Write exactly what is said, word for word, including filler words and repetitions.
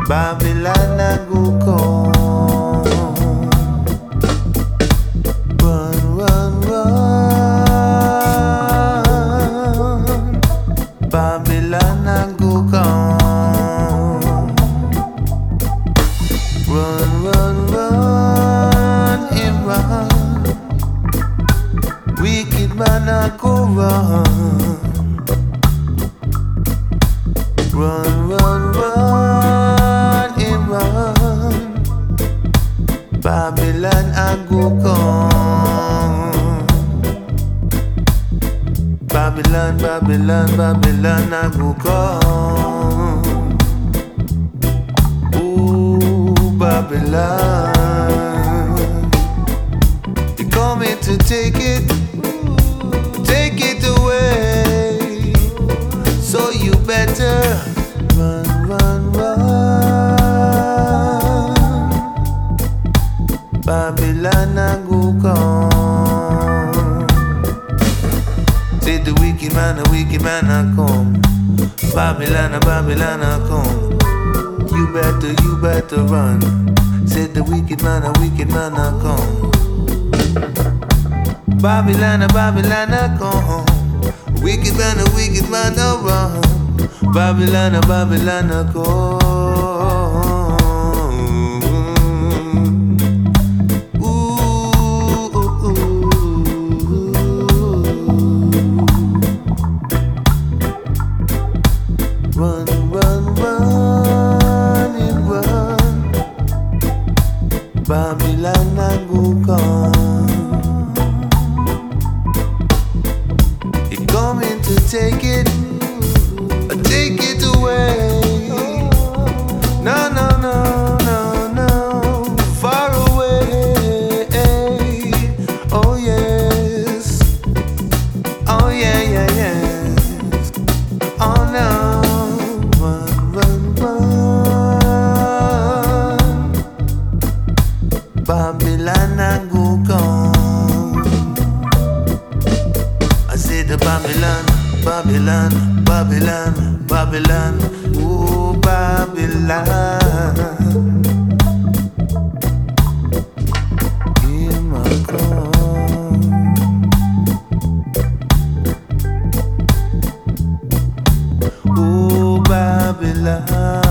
Babylon a go come. Run, run, run. Babylon a go come. Run, run, run, him run. Wicked man a go run. Run, run, run, him run. Babylon a go come. Babylon, Babylon, Babylon a go come. Ooh, Babylon, they coming to take it, take it away. So you better run, run, run. Babylon a go come. Say the wicked man, the wicked man a come. Babylon, a Babylon a come. You better, you better run. Say the wicked man, a wicked man a come. Babylon, a Babylon a come. Wicked man, a wicked man a run. Babylon, a Babylon a come. Ooh, ooh, ooh. Run, run, run, and run. Babylon a go come. He coming to take it, take it away. No, no, no, no, no, far away. Oh yes, oh yeah, yeah, yes. Oh no, run, run, run. Babylon a go come. I say the Babylon, Babylon, Babylon, Babylon, ooh, Babylon. Here I come. Ooh, Babylon.